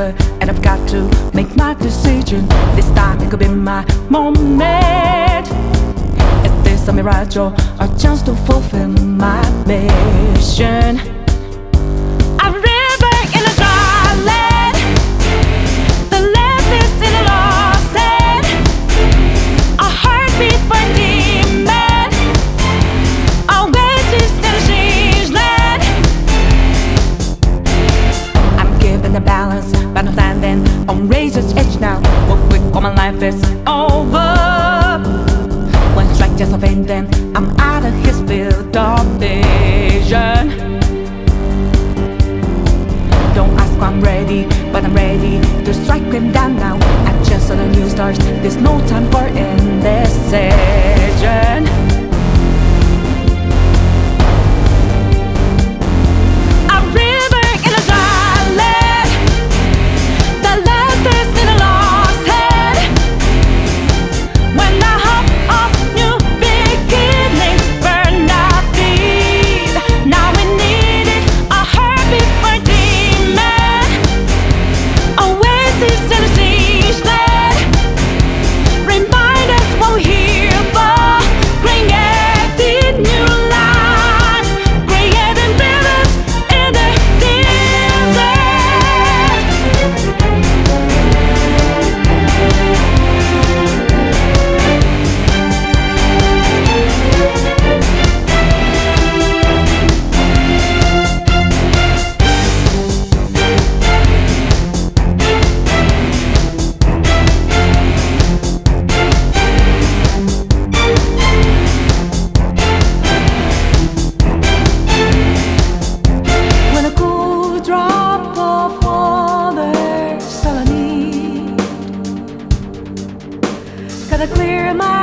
together, and I've got to make my decision. This time it could be my moment. Is this a mirage or a chance to fulfill my mission? A river in a dry land, the left is in a lost hand, a heartbeat for a demon, a wedges in a strange land. I'm giving the balance, but I'm standing on razor's edge now. What quick, all my life is over. One strike just a pain, then I'm out of his field of vision. Don't ask why I'm ready, but I'm ready to strike him down now. I just saw the new stars, there's no time for indecision. A river in a dry land, the left is in a lost head. When the hope of new beginnings burned our feet, now we needed a heartbeat for demon, oasis in a siege land. Remind us what we're here for, creating new life, creating rivers in the desert. When a cool drop of water's all I need, gotta clear my